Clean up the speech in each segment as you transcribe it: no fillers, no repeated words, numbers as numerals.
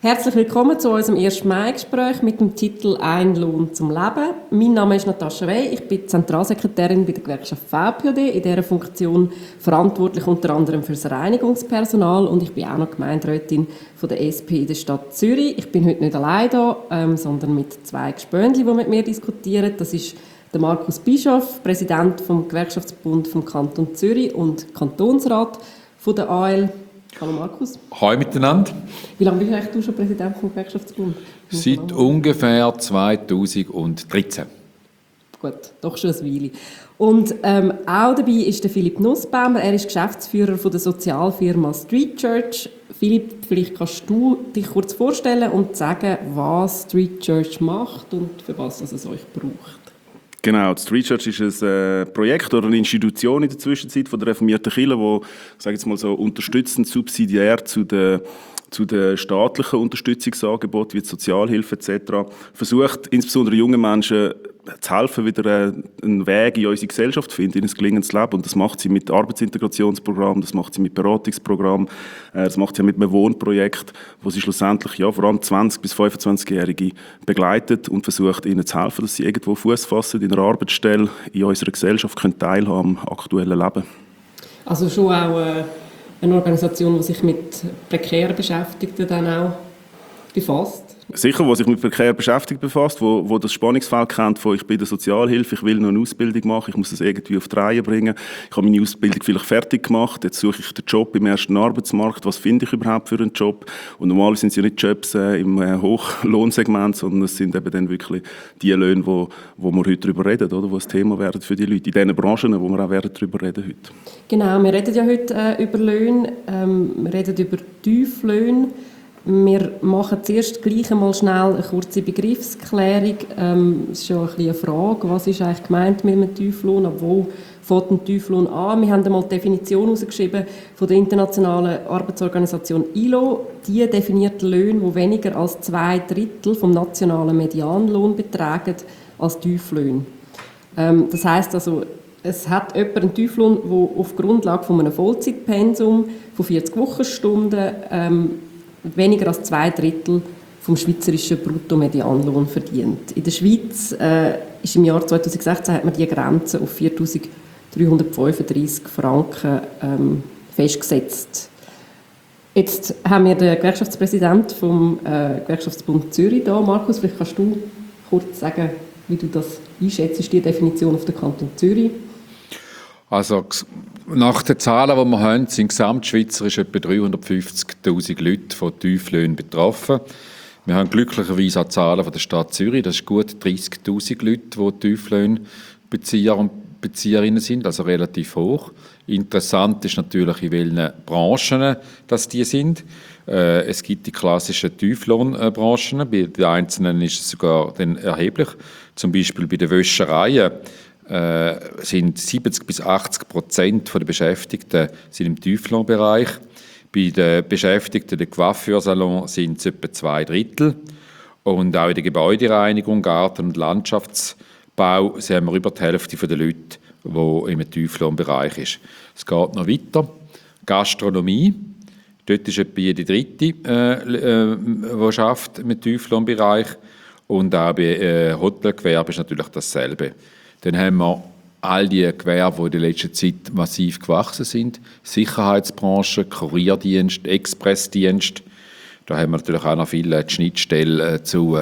Herzlich willkommen zu unserem 1. Mai-Gespräch mit dem Titel «Ein Lohn zum Leben». Mein Name ist Natascha Wey, ich bin Zentralsekretärin bei der Gewerkschaft VPOD, in dieser Funktion verantwortlich unter anderem für das Reinigungspersonal und ich bin auch noch Gemeinderätin von der SP in der Stadt Zürich. Ich bin heute nicht allein da, sondern mit 2 Gespöntli, die mit mir diskutieren. Das ist der Markus Bischoff, Präsident vom Gewerkschaftsbund vom Kanton Zürich und Kantonsrat von der AL. Hallo Markus. Hallo miteinander. Wie lange bist du eigentlich schon Präsident vom Gewerkschaftsbund? Seit ungefähr 2013. Gut, doch schon eine Weile. Und auch dabei ist der Philipp Nussbaumer. Er ist Geschäftsführer von der Sozialfirma Street Church. Philipp, vielleicht kannst du dich kurz vorstellen und sagen, was Street Church macht und für was es euch braucht. Genau, die Street Church ist ein Projekt oder eine Institution in der Zwischenzeit von der reformierten Kirche, die, sage jetzt mal so, unterstützend, subsidiär zu den staatlichen Unterstützungsangeboten wie die Sozialhilfe etc. versucht, insbesondere jungen Menschen zu helfen, wieder einen Weg in unsere Gesellschaft zu finden, in ein gelingendes Leben. Und das macht sie mit Arbeitsintegrationsprogrammen, das macht sie mit Beratungsprogrammen, das macht sie mit einem Wohnprojekt, wo sie schlussendlich vor allem 20- bis 25-Jährige begleitet und versucht, ihnen zu helfen, dass sie irgendwo Fuß fassen in einer Arbeitsstelle, in unserer Gesellschaft können teilhaben am aktuellen Leben. Also schon auch eine Organisation, die sich mit prekären Beschäftigten dann auch befasst? Sicher, die sich mit prekär beschäftigt befasst, wo das Spannungsfeld kennt von ich bin in der Sozialhilfe, ich will noch eine Ausbildung machen, ich muss das irgendwie auf die Reihe bringen, ich habe meine Ausbildung vielleicht fertig gemacht, jetzt suche ich den Job im ersten Arbeitsmarkt, was finde ich überhaupt für einen Job? Und normalerweise sind es ja nicht Jobs im Hochlohnsegment, sondern es sind eben dann wirklich die Löhne, wo wir heute darüber reden, oder, wo ein Thema werden für die Leute, in diesen Branchen, wo wir auch darüber reden heute. Genau, wir reden ja heute über Löhne, wir reden über Tieflöhne. Wir machen zuerst gleich einmal schnell eine kurze Begriffsklärung. Es ist ja ein bisschen eine Frage, was ist eigentlich gemeint mit einem Tieflohn, ab wo fängt ein Tieflohn an? Wir haben einmal die Definition herausgeschrieben von der internationalen Arbeitsorganisation ILO. Die definiert Löhne, die weniger als 2/3 vom nationalen Medianlohn betragen, als Tieflöhne. Das heisst also, es hat jemand einen Tieflohn, der auf Grundlage von einem Vollzeitpensum von 40 Wochenstunden weniger als 2/3 vom schweizerischen Bruttomedianlohn verdient. In der Schweiz ist im Jahr 2016 hat man die Grenze auf 4'335 Franken festgesetzt. Jetzt haben wir den Gewerkschaftspräsidenten vom Gewerkschaftsbund Zürich da. Markus, vielleicht kannst du kurz sagen, wie du das einschätzt, die Definition auf den Kanton Zürich. Also nach den Zahlen, die wir haben, sind gesamtschweizerisch etwa 350'000 Leute von Tieflöhnen betroffen. Wir haben glücklicherweise auch Zahlen von der Stadt Zürich. Das ist gut 30'000 Leute, die Tieflohnbezieher und Bezieherinnen sind, also relativ hoch. Interessant ist natürlich, in welchen Branchen das die sind. Es gibt die klassischen Tieflohnbranchen. Bei den Einzelnen ist es sogar dann erheblich. Zum Beispiel bei den Wäschereien sind 70-80% der Beschäftigten sind im Tieflohnbereich. Bei den Beschäftigten der Coiffeursalon sind es etwa 2/3. Und auch in der Gebäudereinigung, Garten- und Landschaftsbau haben wir über die Hälfte der Leute, die im Tieflohnbereich ist. Es geht noch weiter. Gastronomie, dort ist etwa jede Dritte, die arbeitet im Tieflohnbereich. Und auch bei Hotelgewerbe ist natürlich dasselbe. Dann haben wir all die Gewerbe, die in der letzten Zeit massiv gewachsen sind. Sicherheitsbranche, Kurierdienst, Expressdienst. Da haben wir natürlich auch noch viele Schnittstellen zu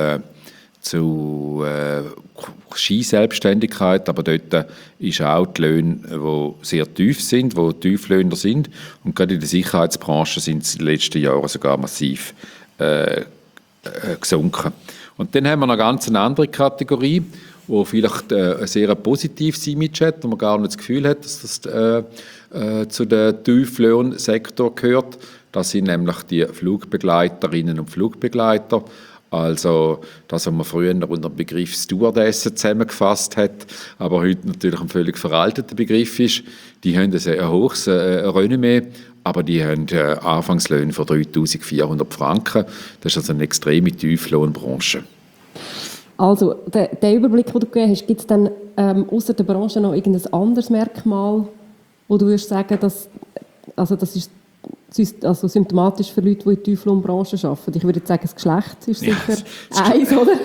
Skiselbstständigkeit, aber dort ist auch die Löhne, die sehr tief sind, die Tieflöhner sind. Und gerade in der Sicherheitsbranche sind sie in den letzten Jahren sogar massiv gesunken. Und dann haben wir noch ganz eine andere Kategorie, wo vielleicht ein sehr positives Image hat, wo man gar nicht das Gefühl hat, dass das zu dem Tieflohnsektor gehört. Das sind nämlich die Flugbegleiterinnen und Flugbegleiter. Also das, was man früher unter dem Begriff Stewardessen zusammengefasst hat, aber heute natürlich ein völlig veralteter Begriff ist. Die haben ein sehr hohes Renommee, aber die haben Anfangslöhne von 3'400 Franken. Das ist also eine extreme Tieflohnbranche. Also, der Überblick, den du gegeben hast, gibt es dann ausser der Branche noch irgendein anderes Merkmal, wo du würdest sagen, dass, also das ist also symptomatisch für Leute, die in der Tieflohnbranche arbeiten? Ich würde jetzt sagen, das Geschlecht ist sicher eins, oder?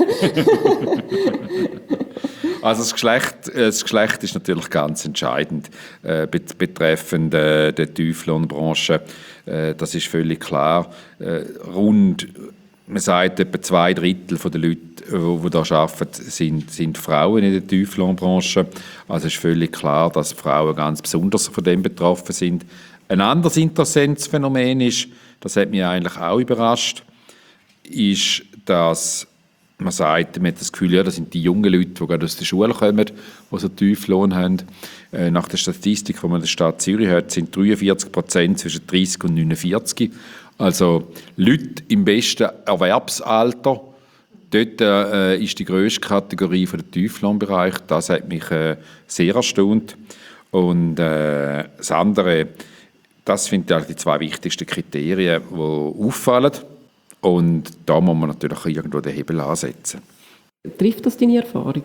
Also das Geschlecht ist natürlich ganz entscheidend betreffend der Tieflohnbranche. Das ist völlig klar. Man sagt, etwa 2/3 der Leute, die hier arbeiten, sind Frauen in der Tieflohnbranche. Also ist völlig klar, dass Frauen ganz besonders von dem betroffen sind. Ein anderes interessantes Phänomen ist, das hat mich eigentlich auch überrascht, ist, dass man sagt, man hat das Gefühl, ja, das sind die jungen Leute, die gerade aus der Schule kommen, die so tiefen Lohn haben. Nach der Statistik, die man in der Stadt Zürich hat, sind 43% zwischen 30 und 49. Also Leute im besten Erwerbsalter. Dort ist die grösste Kategorie für den Tieflohnbereich. Das hat mich sehr erstaunt. Und das andere, das sind die zwei wichtigsten Kriterien, die auffallen. Und da muss man natürlich irgendwo den Hebel ansetzen. Trifft das deine Erfahrung?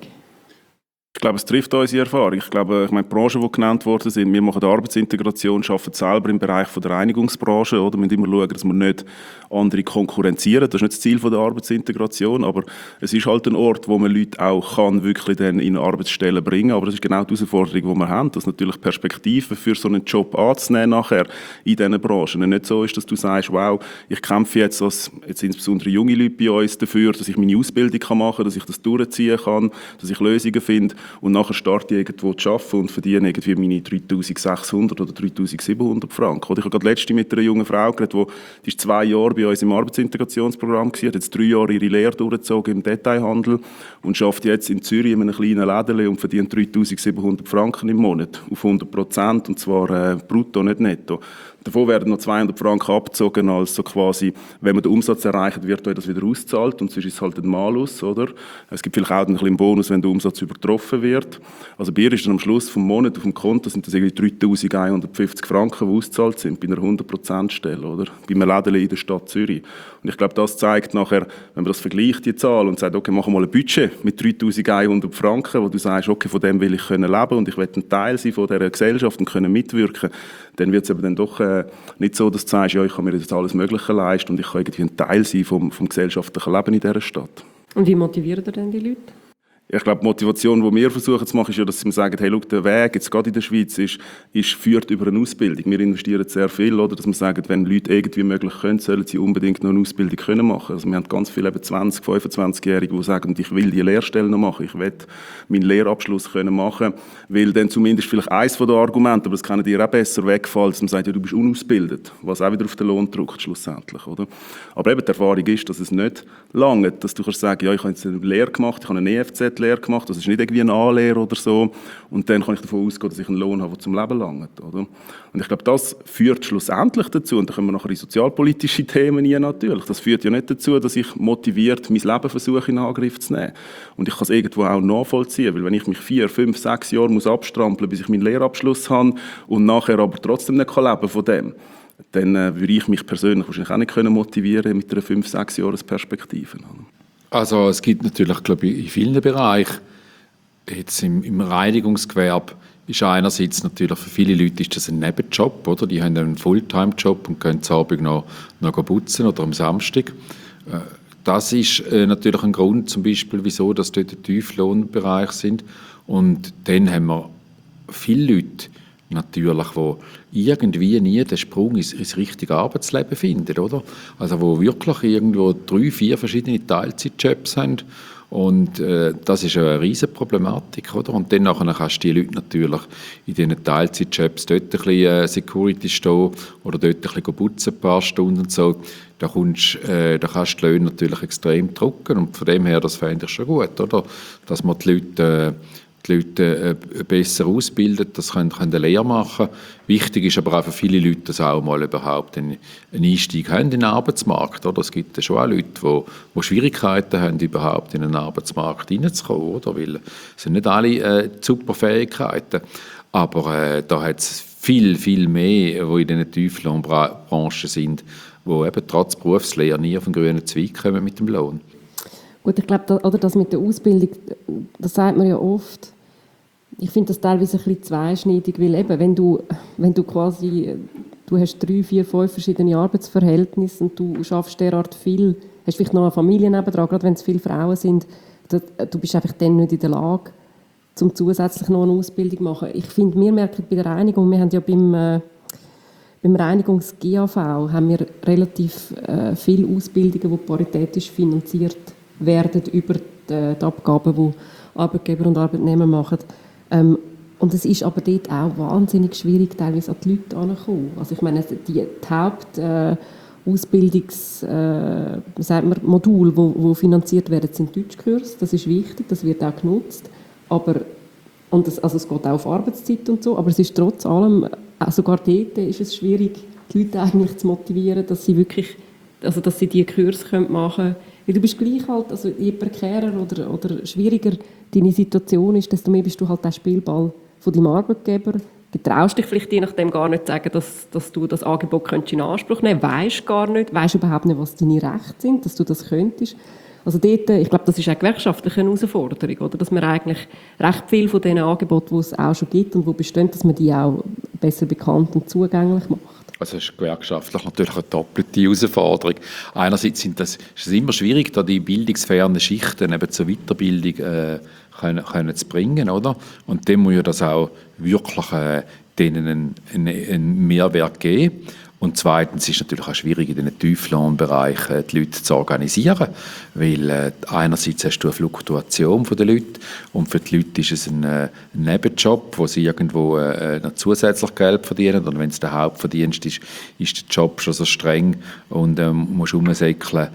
Ich glaube, es trifft unsere Erfahrung. Ich meine, die Branchen, die genannt worden sind, wir machen Arbeitsintegration, arbeiten selber im Bereich der Reinigungsbranche. Oder? Wir müssen immer schauen, dass wir nicht andere konkurrenzieren. Das ist nicht das Ziel der Arbeitsintegration, aber es ist halt ein Ort, wo man Leute auch wirklich dann in Arbeitsstellen bringen kann. Aber das ist genau die Herausforderung, die wir haben, dass natürlich Perspektiven für so einen Job anzunehmen nachher in diesen Branchen. Und nicht so ist, dass du sagst, wow, ich kämpfe jetzt insbesondere junge Leute bei uns dafür, dass ich meine Ausbildung machen kann, dass ich das durchziehen kann, dass ich Lösungen finde. Und nachher starte ich irgendwo zu arbeiten und verdiene irgendwie meine 3'600 oder 3'700 Franken. Oder ich habe gerade letztens mit einer jungen Frau geredet, die ist 2 Jahre bei uns im Arbeitsintegrationsprogramm gewesen, hat jetzt 3 Jahre ihre Lehre durchgezogen im Detailhandel und arbeitet jetzt in Zürich in einem kleinen Lädchen und verdient 3'700 Franken im Monat auf 100%, und zwar brutto, nicht netto. Davon werden noch 200 Franken abgezogen, als so quasi, wenn man den Umsatz erreicht, wird euch das wieder ausgezahlt, und sonst ist es halt ein Malus, oder? Es gibt vielleicht auch ein bisschen Bonus, wenn der Umsatz übertroffen wird. Also bei ihr ist dann am Schluss vom Monat auf dem Konto sind das irgendwie 3'150 Franken, die ausgezahlt sind, bei einer 100%-Stelle, oder? Bei einem Läden in der Stadt Zürich. Und ich glaube, das zeigt nachher, wenn man das vergleicht, die Zahl, und sagt, okay, machen wir mal ein Budget mit 3'100 Franken, wo du sagst, okay, von dem will ich leben können und ich will ein Teil sein von dieser Gesellschaft und können mitwirken, dann wird es eben dann doch nicht so, dass du sagst, ja, ich kann mir jetzt alles Mögliche leisten und ich kann irgendwie ein Teil sein vom gesellschaftlichen Leben in dieser Stadt. Und wie motivieren denn die Leute? Ich glaube, die Motivation, die wir versuchen zu machen, ist ja, dass sie sagen, hey, schau, der Weg, jetzt gerade in der Schweiz, führt über eine Ausbildung. Wir investieren sehr viel, oder? Dass wir sagen, wenn Leute irgendwie möglich können, sollen sie unbedingt noch eine Ausbildung können machen. Also wir haben ganz viele 20-, 25-Jährige, die sagen, ich will die Lehrstelle noch machen, ich will meinen Lehrabschluss können machen, weil dann zumindest vielleicht eins von den Argumenten, aber das kann dir auch besser wegfallen, dass man sagt, ja, du bist unausgebildet, was auch wieder auf den Lohn drückt schlussendlich, oder? Aber eben die Erfahrung ist, dass es nicht lange, dass du kannst sagen, ja, ich habe jetzt eine Lehre gemacht, ich habe eine EFZ-Lehre gemacht, das ist nicht irgendwie eine Anlehre oder so, und dann kann ich davon ausgehen, dass ich einen Lohn habe, der zum Leben langt, oder? Und ich glaube, das führt schlussendlich dazu, und da kommen wir nachher in sozialpolitische Themen rein natürlich, das führt ja nicht dazu, dass ich motiviert mein Leben versuche in Angriff zu nehmen. Und ich kann es irgendwo auch nachvollziehen, weil wenn ich mich 4, 5, 6 Jahre muss abstrampeln, bis ich meinen Lehrabschluss habe und nachher aber trotzdem nicht leben von dem, dann würde ich mich persönlich wahrscheinlich auch nicht motivieren mit einer 5, 6 Jahres Perspektive. Also es gibt natürlich, glaube ich, in vielen Bereichen, jetzt im Reinigungsgewerbe, ist einerseits natürlich für viele Leute ist das ein Nebenjob, oder? Die haben einen Fulltime-Job und können am Abend noch putzen oder am Samstag. Das ist natürlich ein Grund, zum Beispiel, wieso dass dort der Tieflohnbereich sind. Und dann haben wir viele Leute, natürlich, die irgendwie nie den Sprung ins richtige Arbeitsleben finden, oder? Also wo wirklich irgendwo 3, 4 verschiedene Teilzeitjobs haben. Und das ist eine riesige Problematik, oder? Und dann nachher kannst du die Leute natürlich in diesen Teilzeitjobs dort ein bisschen Security stehen oder dort ein bisschen putzen, ein paar Stunden und so. Da kannst du die Löhne natürlich extrem drücken. Und von dem her, das fände ich schon gut, oder? Dass man die Leute besser ausbildet, das können eine Lehre machen. Wichtig ist aber auch für viele Leute, dass auch mal überhaupt einen Einstieg haben in den Arbeitsmarkt. Oder? Es gibt schon auch Leute, die Schwierigkeiten haben, überhaupt in den Arbeitsmarkt hineinzukommen, oder? Weil es sind nicht alle super Fähigkeiten. Aber da hat es viel, viel mehr, die in diesen Tieflohnbranchen sind, die eben trotz Berufslehre nie auf den grünen Zweig kommen mit dem Lohn. Gut, ich glaube, das mit der Ausbildung, das sagt man ja oft. Ich finde das teilweise ein bisschen zweischneidig, weil eben, wenn du quasi, du hast 3, 4, 5 verschiedene Arbeitsverhältnisse und du schaffst derart viel, hast vielleicht noch eine Familie nebendran, gerade wenn es viele Frauen sind, du bist einfach dann nicht in der Lage, um zusätzlich noch eine Ausbildung zu machen. Ich finde, wir merken bei der Reinigung, wir haben ja beim Reinigungs-GAV haben wir relativ viele Ausbildungen, die paritätisch finanziert werden über die Abgaben, die Arbeitgeber und Arbeitnehmer machen. Und es ist aber dort auch wahnsinnig schwierig, teilweise an die Leute heranzukommen. Also ich meine, die Module, die finanziert werden, sind Deutschkurse. Das ist wichtig, das wird auch genutzt. Aber, es geht auch auf Arbeitszeit und so, aber es ist trotz allem, sogar dort ist es schwierig, die Leute eigentlich zu motivieren, dass sie wirklich, also dass sie diese Kurse machen können. Weil du bist gleich halt, also je prekärer oder schwieriger deine Situation ist, desto mehr bist du halt der Spielball von deinem Arbeitgeber. Du traust dich vielleicht je nachdem gar nicht zu sagen, dass du das Angebot in Anspruch nehmen könntest. Weisst überhaupt nicht, was deine Rechte sind, dass du das könntest. Also dort, ich glaube, das ist eine gewerkschaftliche Herausforderung, oder? Dass man eigentlich recht viel von diesen Angeboten, die es auch schon gibt und die bestehen, dass man die auch besser bekannt und zugänglich macht. Also es ist gewerkschaftlich natürlich eine doppelte Herausforderung. Einerseits ist es immer schwierig, da die bildungsfernen Schichten eben zur Weiterbildung können zu bringen, oder? Und dem muss ja das auch wirklich denen einen Mehrwert geben. Und zweitens ist es natürlich auch schwierig, in diesen Tieflohnbereichen die Leute zu organisieren, weil einerseits hast du eine Fluktuation der Leute und für die Leute ist es ein Nebenjob, wo sie irgendwo noch zusätzlich Geld verdienen, und wenn es der Hauptverdienst ist, ist der Job schon so streng und musst rumsäckeln.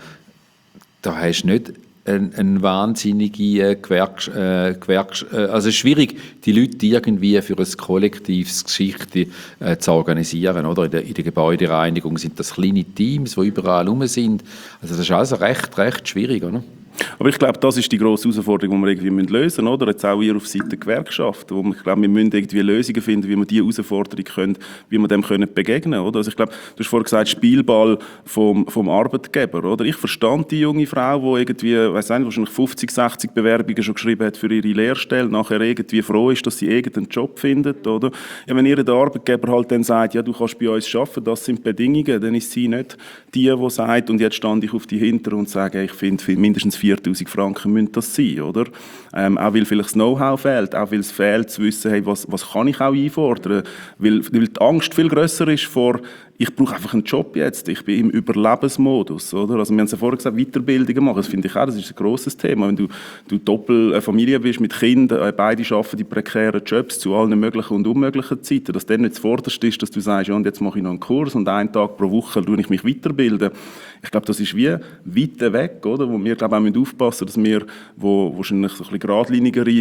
Da hast du nicht eine wahnsinnige also es ist schwierig, die Leute irgendwie für ein kollektives Geschichte zu organisieren, oder? In der Gebäudereinigung sind das kleine Teams, die überall rum sind. Also das ist also recht schwierig, oder? Aber ich glaube, das ist die grosse Herausforderung, die wir irgendwie lösen müssen, oder? Jetzt auch hier auf Seite der Gewerkschaft, wo ich glaube, wir müssen irgendwie Lösungen finden, wie wir diese Herausforderung wie wir dem begegnen können, oder? Also ich glaube, du hast vorhin gesagt, Spielball vom Arbeitgeber, oder? Ich verstand die junge Frau, die irgendwie, weiss nicht, wahrscheinlich 50, 60 Bewerbungen schon geschrieben hat für ihre Lehrstelle, nachher irgendwie froh ist, dass sie irgendeinen Job findet, oder? Ja, wenn ihr der Arbeitgeber halt dann sagt, ja, du kannst bei uns arbeiten, das sind die Bedingungen, dann ist sie nicht die sagt, und jetzt stand ich auf die Hinter und sage, ich finde mindestens 4'000 Franken müssen das sein, oder? Auch weil vielleicht das Know-how fehlt, auch weil es fehlt zu wissen, hey, was kann ich auch einfordern, weil die Angst viel grösser ist vor, ich brauche einfach einen Job jetzt, ich bin im Überlebensmodus, oder? Also wir haben es ja vorher gesagt, Weiterbildungen machen, das finde ich auch, das ist ein grosses Thema. Wenn du Doppelfamilie bist mit Kindern, beide arbeiten die prekären Jobs zu allen möglichen und unmöglichen Zeiten, dass dann nicht zuvorderst ist, dass du sagst, ja, und jetzt mache ich noch einen Kurs und einen Tag pro Woche tue ich mich weiterbilden. Ich glaube, das ist wie weit weg, oder? Wo wir, glaube ich, auch aufpassen müssen, dass wir, wo wahrscheinlich so ein bisschen geradlinigere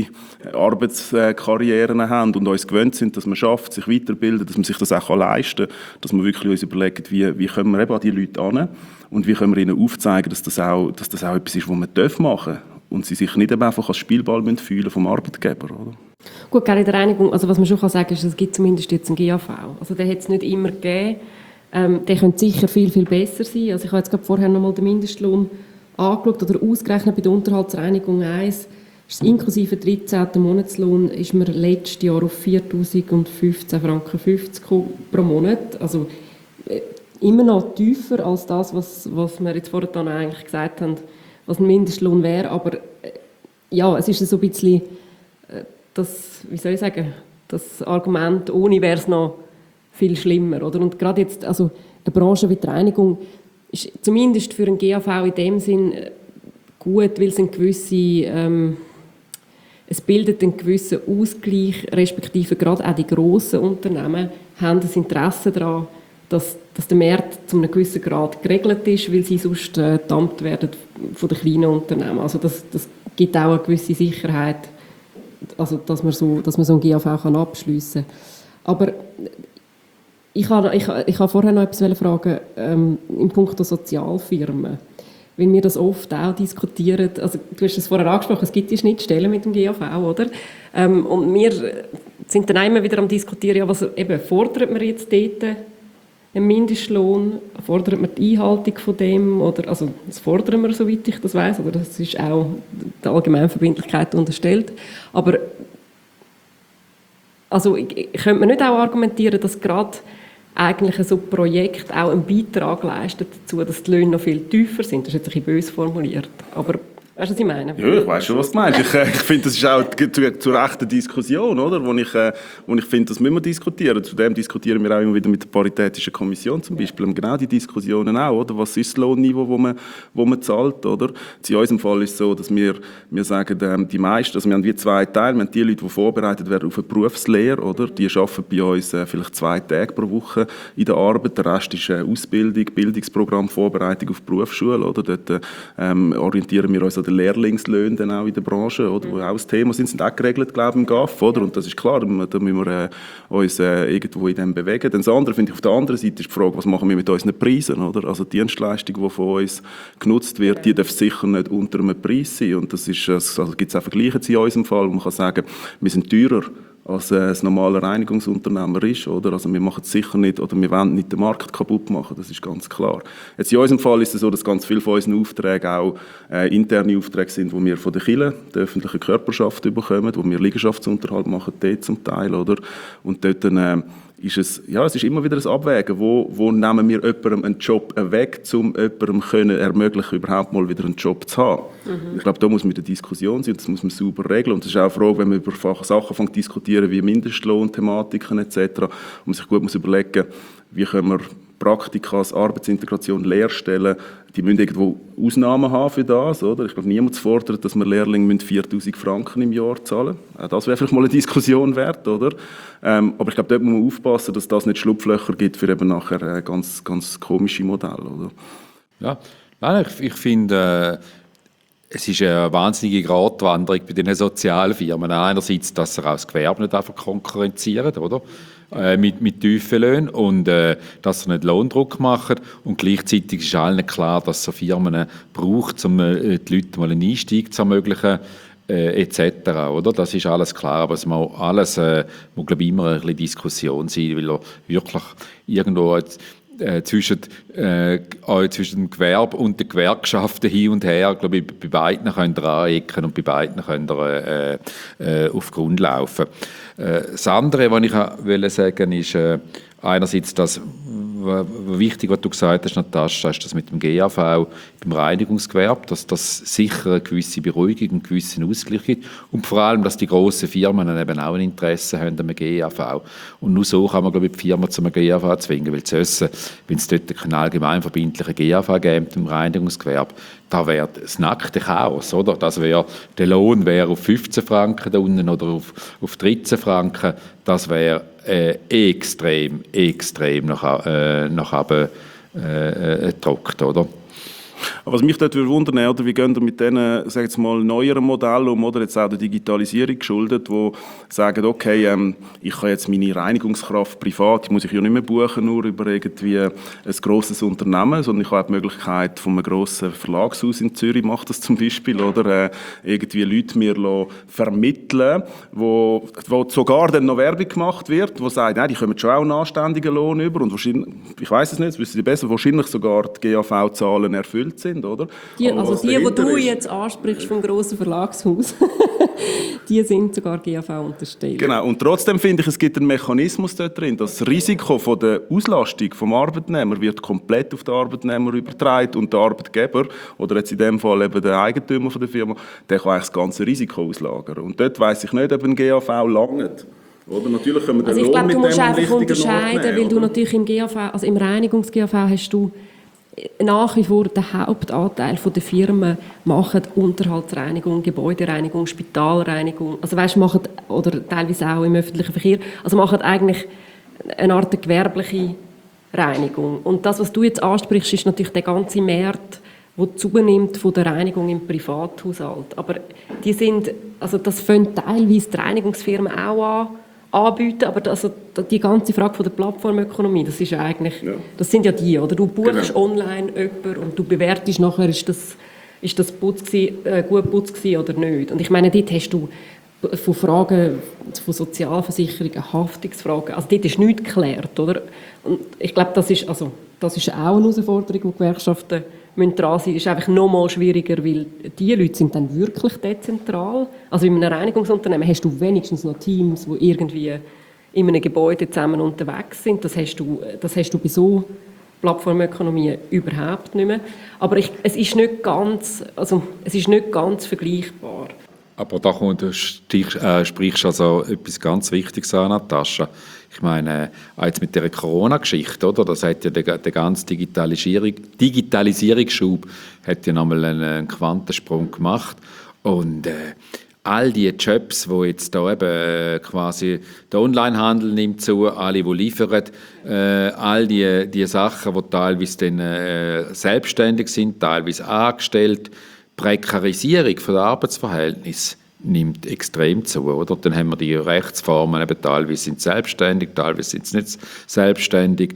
Arbeitskarrieren haben und uns gewöhnt sind, dass man schafft, sich weiterbilden, dass man sich das auch leisten kann, dass man wirklich uns überlegen, wie können wir eben an die Leute heran und wie können wir ihnen aufzeigen, dass das auch etwas ist, was man machen darf und sie sich nicht eben einfach als Spielball fühlen vom Arbeitgeber, oder? Gut, gerade in der Reinigung, also was man schon sagen kann, ist, es gibt zumindest jetzt einen GAV. Also den hat es nicht immer gegeben. Der könnte sicher viel, viel besser sein. Also ich habe jetzt gerade vorher noch mal den Mindestlohn angeschaut oder ausgerechnet bei der Unterhaltsreinigung 1. Ist inklusive 13. Monatslohn ist mir letztes Jahr auf 4'015,50 Franken pro Monat. Also immer noch tiefer als das, was wir jetzt vorhin eigentlich gesagt haben, was ein Mindestlohn wäre. Aber ja, es ist so ein bisschen das Argument, ohne wäre es noch viel schlimmer, oder? Und gerade jetzt, also eine Branche wie die Reinigung ist zumindest für einen GAV in dem Sinn gut, weil es es bildet einen gewissen Ausgleich, respektive gerade auch die grossen Unternehmen haben das Interesse daran, dass der Markt zu einem gewissen Grad geregelt ist, weil sie sonst gedammt werden von den kleinen Unternehmen. Also das gibt auch eine gewisse Sicherheit, also dass man so einen GAV abschliessen kann. Aber ich habe vorher noch etwas fragen im Punkt der Sozialfirmen. Weil wir das oft auch diskutieren, also du hast es vorher angesprochen, es gibt die Schnittstellen mit dem GAV, oder? Und wir sind dann immer wieder am diskutieren, ja, was eben, fordert man jetzt dort einen Mindestlohn, fordert man die Einhaltung von dem, oder, also das fordern wir, soweit ich das weiss, oder das ist auch der Allgemeinverbindlichkeit unterstellt, aber also könnte man nicht auch argumentieren, dass gerade eigentlich so Projekte auch einen Beitrag leisten dazu, dass die Löhne noch viel tiefer sind. Das ist jetzt ein bisschen böse formuliert, aber weißt du, was ich meine? Ja, ich weiss schon, was du meinst. Ich finde, das ist auch zur rechten Diskussion, oder? Wo ich finde, das müssen wir diskutieren. Zudem diskutieren wir auch immer wieder mit der Paritätischen Kommission zum Beispiel. Genau die Diskussionen auch, oder? Was ist das Lohnniveau, wo man zahlt, oder? In unserem Fall ist es so, dass wir sagen, die meisten, also wir haben wie zwei Teile. Wir haben die Leute, die vorbereitet werden auf eine Berufslehre, oder? Die arbeiten bei uns vielleicht 2 Tage pro Woche in der Arbeit. Der Rest ist Ausbildung, Bildungsprogramm, Vorbereitung auf die Berufsschule, oder? Dort orientieren wir uns an den Lehrlingslöhnen dann auch in der Branche, oder, wo auch das Thema sind auch geregelt, glaube ich, im GAF, oder? Und das ist klar, da müssen wir uns irgendwo in dem bewegen. Dann das andere, finde ich, auf der anderen Seite ist die Frage, was machen wir mit unseren Preisen, oder? Also die Dienstleistung, die von uns genutzt wird, die darf sicher nicht unter einem Preis sein. Und das ist, also gibt es auch Vergleiche in unserem Fall, wo man kann sagen, wir sind teurer als ein normaler Reinigungsunternehmer ist, oder? Also wir machen es sicher nicht, oder wir wollen nicht den Markt kaputt machen, das ist ganz klar. Jetzt in unserem Fall ist es so, dass ganz viele von unseren Aufträgen auch interne Aufträge sind, die wir von der Kirche, der öffentlichen Körperschaft bekommen, wo wir Liegenschaftsunterhalt machen, dort zum Teil, oder? Und dort ist es ist immer wieder ein Abwägen, wo nehmen wir jemandem einen Job weg, um jemandem können ermöglichen, überhaupt mal wieder einen Job zu haben. Ich glaube, da muss man in der Diskussion sein, das muss man sauber regeln. Und das ist auch eine Frage, wenn man über Sachen diskutieren wie Mindestlohnthematiken etc., und man sich gut muss überlegen, wie können wir Praktika, Arbeitsintegration, Lehrstellen, die müssen irgendwo Ausnahmen haben für das, oder? Ich glaube, niemand fordert, dass wir Lehrlinge 4'000 Franken im Jahr zahlen müssen. Das wäre vielleicht mal eine Diskussion wert, oder? Aber ich glaube, dort muss man aufpassen, dass das nicht Schlupflöcher gibt für eben nachher ganz, ganz komische Modelle, oder? Ja, nein, ich finde, es ist eine wahnsinnige Gratwanderung bei den Sozialfirmen. Einerseits, dass sie auch das Gewerbe nicht einfach konkurrenzieren, oder? Mit tiefen Löhnen und dass sie nicht Lohndruck machen. Und gleichzeitig ist allen klar, dass so Firmen braucht, um die Leute mal einen Einstieg zu ermöglichen, etc. Oder? Das ist alles klar, aber es muss alles, muss, glaube ich, immer ein bisschen Diskussion sein, weil er wirklich irgendwo zwischen dem Gewerbe und den Gewerkschaften hin und her, glaube ich, bei beiden könnt ihr anecken und bei beiden könnt ihr auf Grund laufen. Das andere, was ich wollte sagen, ist einerseits das, wichtig, was du gesagt hast, Natascha, ist das mit dem GAV beim Reinigungsgewerbe, dass das sicher eine gewisse Beruhigung und einen gewissen Ausgleich gibt und vor allem, dass die grossen Firmen eben auch ein Interesse haben an einem GAV. Und nur so kann man, glaube ich, die Firma zu einem GAV zwingen, weil sonst, wenn es dort keinen allgemeinverbindlichen GAV gibt im Reinigungsgewerbe, da wäre das nackte Chaos, oder? Der Lohn wäre auf 15 Franken da unten oder auf 13 Franken. Das wäre extrem nach oben gedruckt, oder? Aber was mich dort wundern würde, wie gehen wir mit diesen, sag jetzt mal, neueren Modellen um, oder jetzt auch der Digitalisierung geschuldet, die sagen, okay, ich kann jetzt meine Reinigungskraft privat, die muss ich ja nicht mehr buchen, nur über irgendwie ein grosses Unternehmen, sondern ich habe auch die Möglichkeit von einem grossen Verlagshaus in Zürich, macht das zum Beispiel, oder irgendwie Leute mir vermitteln, wo sogar dann noch Werbung gemacht wird, wo sagen, nein, die kommen schon auch einen anständigen Lohn über und wahrscheinlich, ich weiss es nicht, das wissen die besser, wahrscheinlich sogar die GAV-Zahlen erfüllt sind, oder? Die du jetzt ansprichst vom grossen Verlagshaus, die sind sogar GAV unterstellt. Genau, und trotzdem finde ich, es gibt einen Mechanismus dort drin, dass das Risiko von der Auslastung vom Arbeitnehmer wird komplett auf den Arbeitnehmer übertragen und der Arbeitgeber, oder jetzt in dem Fall eben der Eigentümer von der Firma, der kann eigentlich das ganze Risiko auslagern. Und dort weiss ich nicht, ob ein GAV langt. Oder natürlich können wir den ich glaube, du musst einfach unterscheiden, weil du natürlich im GAV, also im Reinigungs-GAV hast du nach wie vor der Hauptanteil der Firmen machen Unterhaltsreinigung, Gebäudereinigung, Spitalreinigung, also weißt, machen, oder teilweise auch im öffentlichen Verkehr, also machen eigentlich eine Art gewerbliche Reinigung. Und das, was du jetzt ansprichst, ist natürlich der ganze Markt, der zunimmt von der Reinigung im Privathaushalt. Aber die sind, also das fangen teilweise die Reinigungsfirmen auch anbieten, aber also die ganze Frage von der Plattformökonomie, das ist eigentlich, das sind ja die, oder? Du buchst online jemanden und du bewertest nachher, ist das gut Putz gewesen oder nicht. Und ich meine, dort hast du von Fragen von Sozialversicherungen, Haftungsfragen, also dort ist nichts geklärt, oder? Und ich glaube, das ist auch eine Herausforderung, die Gewerkschaften dran sein. Das ist einfach noch mal schwieriger, weil die Leute sind dann wirklich dezentral. Also in einem Reinigungsunternehmen hast du wenigstens noch Teams, die irgendwie in einem Gebäude zusammen unterwegs sind. Das hast du bei so Plattformökonomie überhaupt nicht mehr. Aber es ist nicht ganz vergleichbar. Aber da sprichst du also etwas ganz Wichtiges an, Natascha. Ich meine, jetzt mit der Corona-Geschichte, oder? Das hat ja der ganze Digitalisierungsschub hat ja nochmal einen Quantensprung gemacht. Und all die Jobs, wo jetzt da eben quasi der Onlinehandel nimmt zu, alle, die liefern, all die Sachen, die teilweise dann selbstständig sind, teilweise angestellt, Prekarisierung von der Arbeitsverhältnis nimmt extrem zu, oder? Dann haben wir die Rechtsformen, eben teilweise sind sie selbstständig, teilweise sind sie nicht selbstständig.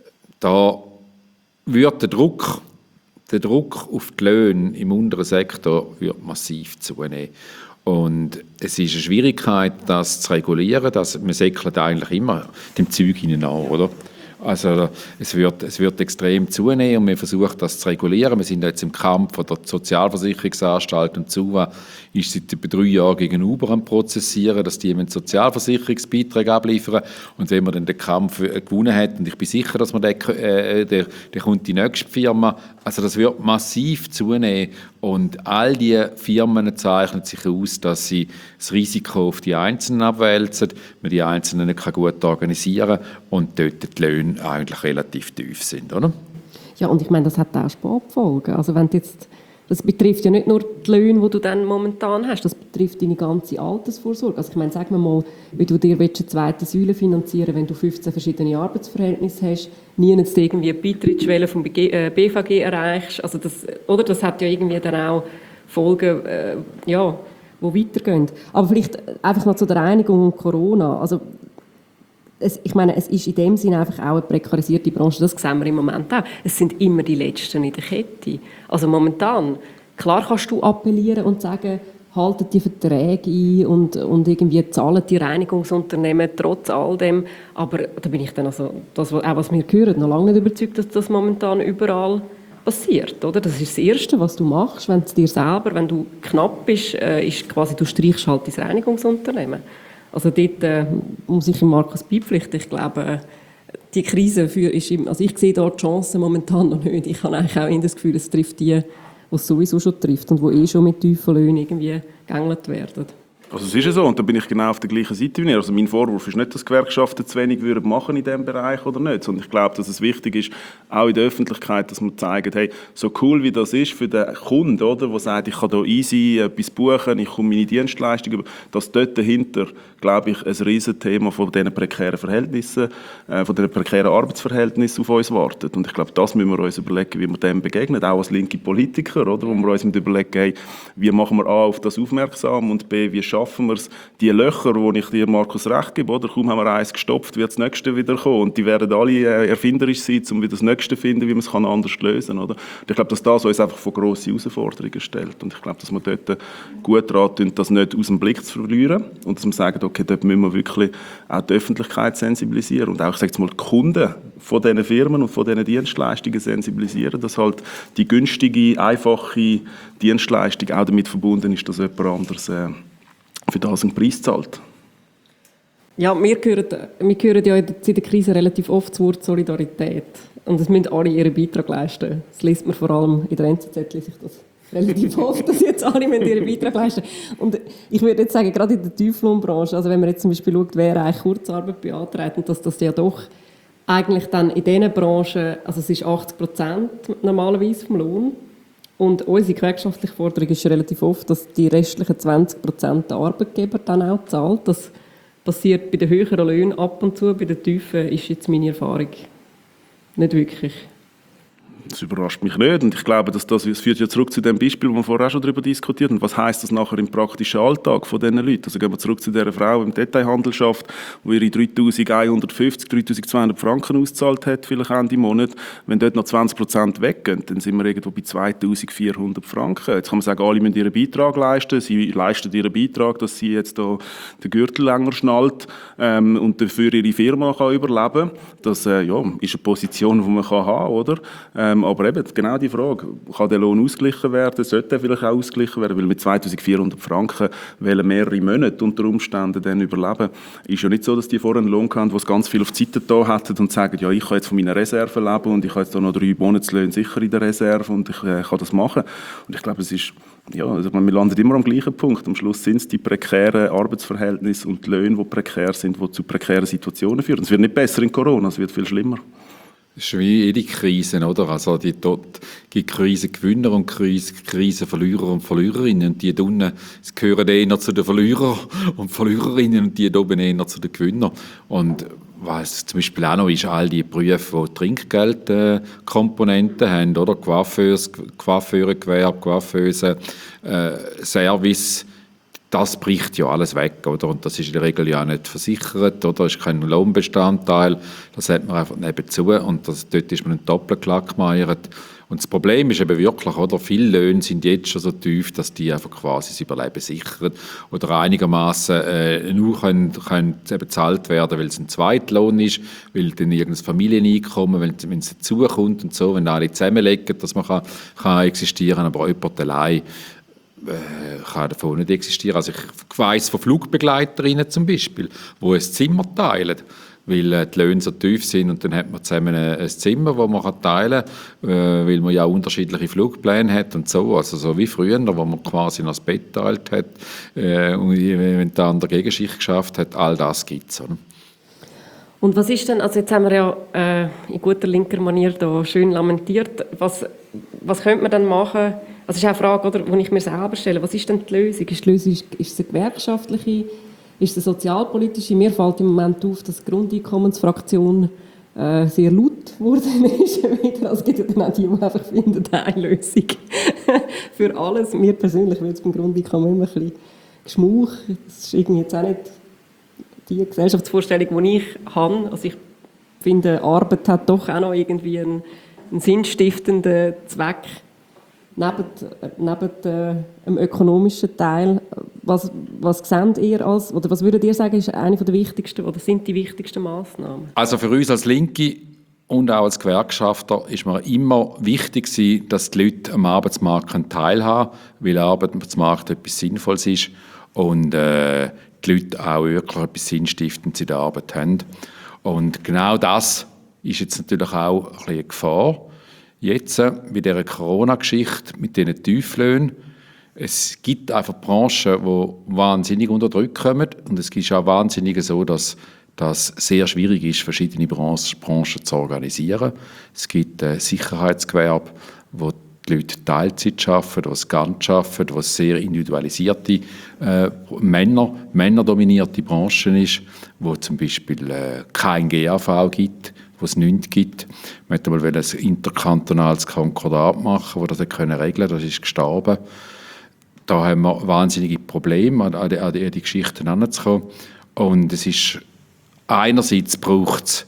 Da wird der Druck auf die Löhne im unteren Sektor wird massiv zunehmen. Und es ist eine Schwierigkeit, das zu regulieren. Man säckelt eigentlich immer dem Zeug hinein an, oder? Also es wird extrem zunehmen und wir versuchen das zu regulieren. Wir sind jetzt im Kampf von der Sozialversicherungsanstalt und SUVA ist seit etwa 3 Jahren gegen Uber am Prozessieren, dass die Sozialversicherungsbeiträge abliefern. Und wenn man dann den Kampf gewonnen hat, und ich bin sicher, dass man der kommt die nächste Firma, also das wird massiv zunehmen und all die Firmen zeichnen sich aus, dass sie das Risiko auf die Einzelnen abwälzen, man die Einzelnen nicht gut organisieren kann und dort die Löhne eigentlich relativ tief sind, oder? Ja, und ich meine, das hat auch Sparfolgen. Also wenn das betrifft ja nicht nur die Löhne, die du dann momentan hast, das betrifft deine ganze Altersvorsorge. Also ich meine, sag mir mal, wie du dir eine zweite Säule finanzieren willst, wenn du 15 verschiedene Arbeitsverhältnisse hast, nie irgendwie eine Beitrittsschwelle vom BVG erreichst. Also das hat ja irgendwie dann auch Folgen, die weitergehen. Aber vielleicht einfach noch zu der Einigung um Corona. Also ich meine, es ist in dem Sinne einfach auch eine prekarisierte Branche, das sehen wir im Moment auch. Es sind immer die Letzten in der Kette. Also momentan, klar kannst du appellieren und sagen, haltet die Verträge ein und irgendwie zahlen die Reinigungsunternehmen trotz all dem. Aber da bin ich dann also, was wir hören, noch lange nicht überzeugt, dass das momentan überall passiert. Oder? Das ist das Erste, was du machst, wenn du knapp bist, ist quasi, du streichst halt dein Reinigungsunternehmen. Also dort muss ich Markus beipflichten. Ich glaube, die Krise also ich sehe da die Chancen momentan noch nicht. Ich habe eigentlich auch das Gefühl, es trifft die es sowieso schon trifft und die schon mit tiefen Löhnen irgendwie gegängelt werden. Also es ist ja so, und da bin ich genau auf der gleichen Seite wie ihr. Also mein Vorwurf ist nicht, dass Gewerkschaften zu wenig machen in diesem Bereich oder nicht, sondern ich glaube, dass es wichtig ist, auch in der Öffentlichkeit, dass man zeigt, hey, so cool wie das ist für den Kunden, oder, der sagt, ich kann hier easy etwas buchen, ich komme meine Dienstleistung über, dass dort dahinter, glaube ich, ein Riesenthema von diesen prekären Verhältnissen, von diesen prekären Arbeitsverhältnissen auf uns wartet. Und ich glaube, das müssen wir uns überlegen, wie wir dem begegnen, auch als linke Politiker, oder, wo wir uns überlegen, hey, wie machen wir A, auf das aufmerksam und B, wie schaffen wir es, die Löcher, wo ich dir, Markus, recht gebe, oder? Kaum haben wir eins gestopft, wird das nächste wieder kommen. Und die werden alle erfinderisch sein, um wieder das nächste zu finden, wie man es anders lösen kann. Oder? Und ich glaube, dass das uns einfach vor grosse Herausforderungen stellt. Und ich glaube, dass wir dort gut daran tun, das nicht aus dem Blick zu verlieren. Und dass wir sagen, okay, dort müssen wir wirklich auch die Öffentlichkeit sensibilisieren. Und auch, ich sage jetzt mal, die Kunden von diesen Firmen und von diesen Dienstleistungen sensibilisieren, dass halt die günstige, einfache Dienstleistung auch damit verbunden ist, dass jemand anderes für das einen Preis zahlt. Ja, wir hören ja in der Krise relativ oft das Wort Solidarität. Und es müssen alle ihren Beitrag leisten. Das liest man vor allem in der NZZ, lese ich das relativ oft, dass jetzt alle ihren Beitrag leisten. Und ich würde jetzt sagen, gerade in der Tieflohnbranche, also wenn man jetzt zum Beispiel schaut, wer eigentlich Kurzarbeit beantragt, und dass das ja doch eigentlich dann in diesen Branchen, also es ist 80% normalerweise vom Lohn. Und unsere gewerkschaftliche Forderung ist relativ oft, dass die restlichen 20% der Arbeitgeber dann auch zahlt. Das passiert bei den höheren Löhnen ab und zu, bei den tiefen ist jetzt meine Erfahrung nicht wirklich. Das überrascht mich nicht und ich glaube, dass das führt ja zurück zu dem Beispiel, wo wir vorher auch schon darüber diskutiert haben. Was heisst das nachher im praktischen Alltag von diesen Leuten? Also gehen wir zurück zu dieser Frau im Detailhandel schafft, die ihre 3'150, 3'200 Franken ausgezahlt hat, vielleicht Ende Monat. Wenn dort noch 20% weggehen, dann sind wir irgendwo bei 2'400 Franken. Jetzt kann man sagen, alle müssen ihren Beitrag leisten. Sie leisten ihren Beitrag, dass sie jetzt da den Gürtel länger schnallt und dafür ihre Firma kann überleben kann. Das ist eine Position, die man haben kann, oder? Aber eben, genau die Frage, kann der Lohn ausgeglichen werden, sollte er vielleicht auch ausgeglichen werden, weil mit 2400 Franken wollen mehrere Monate unter Umständen dann überleben. Ist ja nicht so, dass die vorher einen Lohn hatten, die ganz viel auf die Seite da hätten und sagen, ja, ich kann jetzt von meiner Reserve leben und ich habe jetzt da noch 3 Monatslöhne sicher in der Reserve und ich kann das machen. Und ich glaube, es ist, ja, also wir landen immer am gleichen Punkt. Am Schluss sind es die prekären Arbeitsverhältnisse und die Löhne, die prekär sind, die zu prekären Situationen führen. Es wird nicht besser in Corona, es wird viel schlimmer. Das ist wie jede Krise, oder? Also dort gibt Krisengewinner und Krisenverlierer und Verliererinnen. Und die unten gehören eher zu den Verlierern und Verliererinnen und die oben eher zu den Gewinnern. Und was zum Beispiel auch noch ist, all die Berufe, die Trinkgeldkomponenten haben, oder? Coiffeurengewerbe, Coiffeuse, Service, das bricht ja alles weg, oder? Und das ist in der Regel ja auch nicht versichert, oder? Das ist kein Lohnbestandteil, das hat man einfach nebenzu und dort ist man ein Doppelklack gemeiert. Und das Problem ist eben wirklich, oder? Viele Löhne sind jetzt schon so tief, dass die einfach quasi das Überleben sichern oder einigermaßen nur können bezahlt werden, weil es ein Zweitlohn ist, weil dann irgendein Familieneinkommen, wenn es dazukommt und so, wenn alle zusammenlegen, dass man kann existieren, aber jemand allein kann davon nicht existieren. Also ich weiss von Flugbegleiterinnen zum Beispiel, die ein Zimmer teilen, weil die Löhne so tief sind und dann hat man zusammen ein Zimmer, das man teilen kann, weil man ja unterschiedliche Flugpläne hat und so. Also so wie früher, wo man quasi noch das Bett teilt hat und wenn der andere Gegenschicht geschafft hat, all das gibt es. Und was ist denn, also jetzt haben wir ja in guter linker Manier da schön lamentiert, was könnte man dann machen? Also das ist auch eine Frage, oder, die ich mir selber stelle. Was ist denn die Lösung? Ist die Lösung, ist es eine gewerkschaftliche, ist es eine sozialpolitische? Mir fällt im Moment auf, dass die Grundeinkommensfraktion sehr laut geworden ist. Also es gibt ja dann auch die einfach finden, eine Lösung für alles. Mir persönlich wird es beim Grundeinkommen immer ein bisschen Geschmauch. Das ist irgendwie jetzt auch nicht die Gesellschaftsvorstellung, die ich habe. Also ich finde, Arbeit hat doch auch noch irgendwie einen sinnstiftenden Zweck. Neben dem ökonomischen Teil, was seht ihr als, oder was würdet ihr sagen, ist eine der wichtigsten oder sind die wichtigsten Massnahmen? Also für uns als Linke und auch als Gewerkschafter ist mir immer wichtig gewesen, dass die Leute am Arbeitsmarkt teilhaben können, weil der Arbeitsmarkt etwas Sinnvolles ist und die Leute auch wirklich etwas Sinnstiftendes in der Arbeit haben. Und genau das ist jetzt natürlich auch ein bisschen eine Gefahr. Jetzt, bei dieser Corona-Geschichte, mit diesen Tieflöhnen, es gibt einfach Branchen, die wahnsinnig unter Druck kommen und es ist auch wahnsinnig so, dass das sehr schwierig ist, verschiedene Branchen zu organisieren. Es gibt Sicherheitsgewerbe, wo die Leute Teilzeit arbeiten, die es ganz arbeiten, wo es sehr individualisierte, männerdominierte Branchen ist, wo zum Beispiel kein GAV gibt, wo es nichts gibt. Wir wollten mal ein interkantonales Konkordat machen, das das regeln konnte. Das ist gestorben. Da haben wir wahnsinnige Probleme, an die Geschichten heranzukommen. Und es ist, einerseits braucht es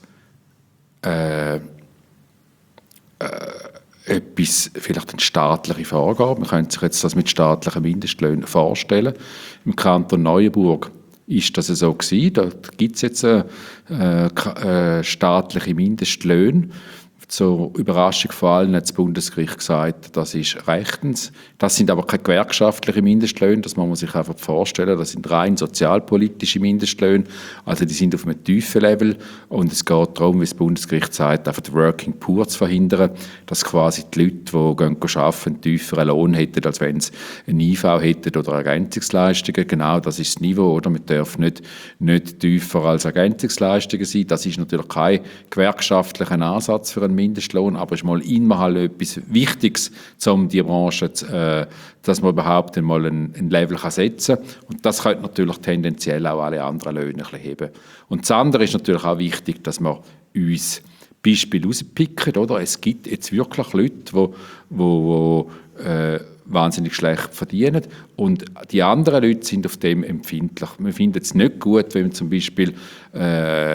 etwas, vielleicht eine staatliche Vorgabe. Man könnte sich jetzt das mit staatlichen Mindestlöhnen vorstellen. Im Kanton Neuenburg ist das so gewesen. Da gibt es jetzt staatliche Mindestlöhne. Zur Überraschung von allen hat das Bundesgericht gesagt, das ist rechtens. Das sind aber keine gewerkschaftlichen Mindestlöhne, das muss man sich einfach vorstellen. Das sind rein sozialpolitische Mindestlöhne, also die sind auf einem tiefen Level und es geht darum, wie das Bundesgericht sagt, einfach den Working Poor zu verhindern, dass quasi die Leute, die arbeiten, einen tieferen Lohn hätten, als wenn sie eine IV hätten oder Ergänzungsleistungen. Genau, das ist das Niveau, oder? Man darf nicht tiefer als Ergänzungsleistungen sein. Das ist natürlich kein gewerkschaftlicher Ansatz für einen Mindestlohn, aber ist mal immer etwas Wichtiges, um die Branche, dass man überhaupt einmal ein Level setzen kann. Und das könnte natürlich tendenziell auch alle anderen Löhne ein bisschen heben. Und das andere ist natürlich auch wichtig, dass wir uns Beispiele rauspicken, oder? Es gibt jetzt wirklich Leute, die wahnsinnig schlecht verdienen und die anderen Leute sind auf dem empfindlich. Wir finden es nicht gut, wenn zum Beispiel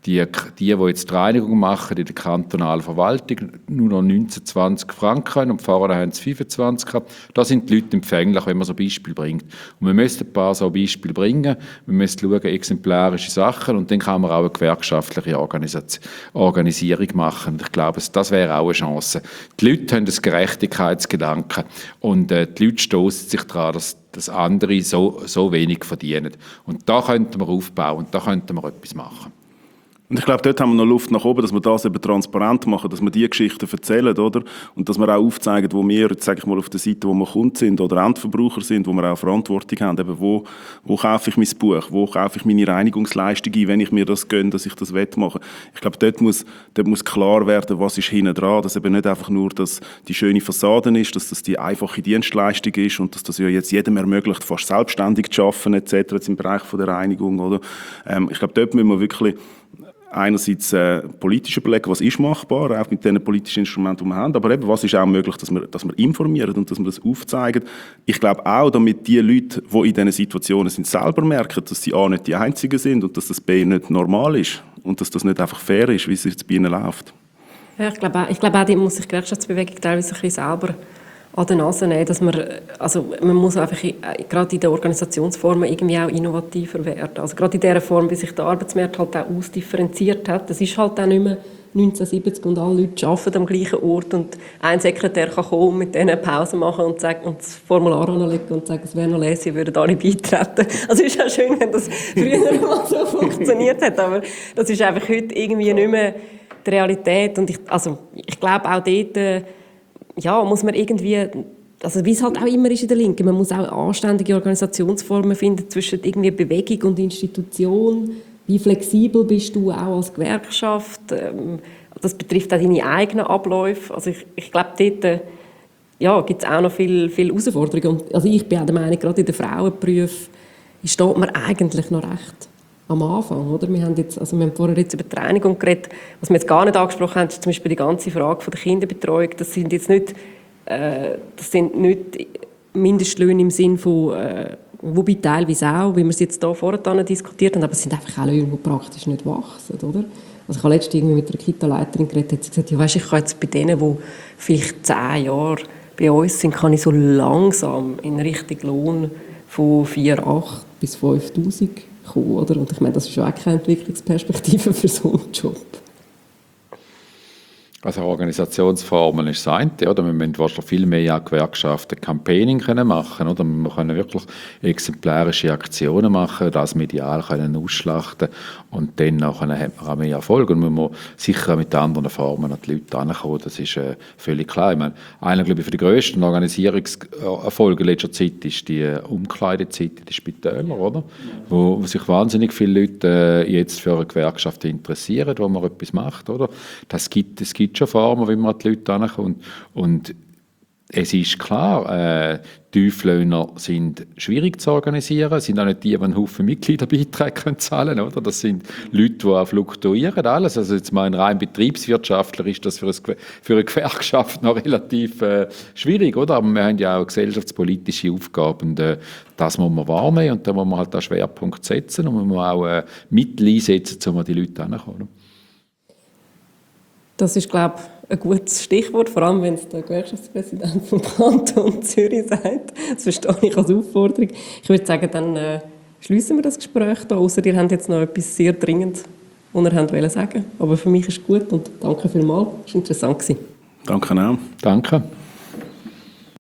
die jetzt die Reinigung machen in der kantonalen Verwaltung, nur noch 19, 20 Franken und vorher haben sie 25 gehabt. Da sind die Leute empfänglich, wenn man so Beispiele bringt. Und wir müssen ein paar so Beispiele bringen. Wir müssen schauen, exemplarische Sachen, und dann kann man auch eine gewerkschaftliche Organisierung machen. Ich glaube, das wäre auch eine Chance. Die Leute haben das Gerechtigkeitsgedanken und die Leute stoßen sich daran, dass andere so wenig verdienen. Und da könnten wir aufbauen und da könnten wir etwas machen. Und ich glaube, dort haben wir noch Luft nach oben, dass wir das eben transparent machen, dass wir diese Geschichten erzählen, oder? Und dass wir auch aufzeigen, wo wir, jetzt sage ich mal, auf der Seite, wo wir Kunden sind oder Endverbraucher sind, wo wir auch Verantwortung haben, eben wo kaufe ich mein Buch, wo kaufe ich meine Reinigungsleistung ein, wenn ich mir das gönne, dass ich das machen will. Ich glaube, dort muss klar werden, was ist hinten dran, dass eben nicht einfach nur die schöne Fassade ist, dass das die einfache Dienstleistung ist und dass das ja jetzt jedem ermöglicht, fast selbstständig zu arbeiten, etc., jetzt im Bereich von der Reinigung, oder? Ich glaube, dort müssen wir wirklich einerseits politisch überlegen, was ist machbar, auch mit den politischen Instrumenten, die wir haben, aber eben, was ist auch möglich, dass wir informieren und dass wir das aufzeigen. Ich glaube auch, damit die Leute, die in diesen Situationen sind, selber merken, dass sie A, nicht die Einzigen sind und dass das B nicht normal ist und dass das nicht einfach fair ist, wie es jetzt bei ihnen läuft. Ja, ich glaube auch, die muss sich die Gewerkschaftsbewegung teilweise ein bisschen selber an der Nase nehmen, dass man muss einfach gerade in den Organisationsformen irgendwie auch innovativer werden. Also gerade in der Form, wie sich der Arbeitsmarkt halt auch ausdifferenziert hat. Das ist halt auch nicht mehr 1970 und alle Leute arbeiten am gleichen Ort und ein Sekretär kann kommen, mit denen Pause machen und das Formular anlegen und sagen, es wäre noch lesen, würden alle beitreten. Also es ist auch schön, wenn das früher mal so funktioniert hat, aber das ist einfach heute irgendwie nicht mehr die Realität. Und ich glaube auch dort, muss man irgendwie, also wie es halt auch immer ist in der Linken, man muss auch anständige Organisationsformen finden zwischen irgendwie Bewegung und Institution. Wie flexibel bist du auch als Gewerkschaft? Das betrifft auch deine eigenen Abläufe. Also ich glaube, dort gibt es auch noch viel Herausforderungen. Also ich bin auch der Meinung, gerade in den Frauenberufen steht man eigentlich noch recht am Anfang. Oder? Wir haben vorher jetzt über die Reinigung geredet. Was wir jetzt gar nicht angesprochen haben, ist zum Beispiel die ganze Frage von der Kinderbetreuung. Das sind nicht Mindestlöhne im Sinn von, wobei teilweise auch, wie wir es jetzt hier vorher diskutiert haben, aber es sind einfach auch Löhne, die praktisch nicht wachsen. Oder? Also ich habe letztens mit einer Kita-Leiterin geredet, hat sie gesagt, ja, weißt, ich kann jetzt bei denen, die vielleicht 10 Jahre bei uns sind, kann ich so langsam in Richtung Lohn von 4'800 bis 5'000 kommen, oder? Und ich meine, das ist schon auch keine Entwicklungsperspektive für so einen Job. Also Organisationsformen ist das eine, oder? Wir müssen wahrscheinlich viel mehr an Gewerkschaften Campaigning machen, oder? Wir können wirklich exemplarische Aktionen machen, das medial können ausschlachten und dann haben wir auch mehr Erfolg. Und wir müssen sicher mit anderen Formen an die Leute herankommen, das ist völlig klar. Ich meine, einer, glaube ich, für die grössten Organisierungserfolge in letzter Zeit ist die Umkleidezeit in den Spitälern, oder? Wo sich wahnsinnig viele Leute jetzt für eine Gewerkschaft interessieren, wo man etwas macht, oder? Es gibt schon Formen, wie man an die Leute herankommt. Und es ist klar, Tieflöhner sind schwierig zu organisieren. Es sind auch nicht die einen Haufen Mitgliederbeiträge zahlen können, oder? Das sind Leute, die auch fluktuieren. Alles. Also jetzt mal rein betriebswirtschaftlich ist das für eine Gewerkschaft noch relativ schwierig, oder? Aber wir haben ja auch gesellschaftspolitische Aufgaben und das muss man wahrnehmen und da muss man halt auch Schwerpunkt setzen und man muss auch Mittel einsetzen, um an die Leute heranzukommen. Das ist, glaube ich, ein gutes Stichwort, vor allem wenn es der Gewerkschaftspräsident vom Kanton Zürich sagt. Das verstehe ich als Aufforderung. Ich würde sagen, dann schliessen wir das Gespräch hier, ausser ihr habt jetzt noch etwas sehr Dringendes, was ihr sagen wollt. Aber für mich ist es gut und danke vielmals. Es war interessant. Danke auch. Danke.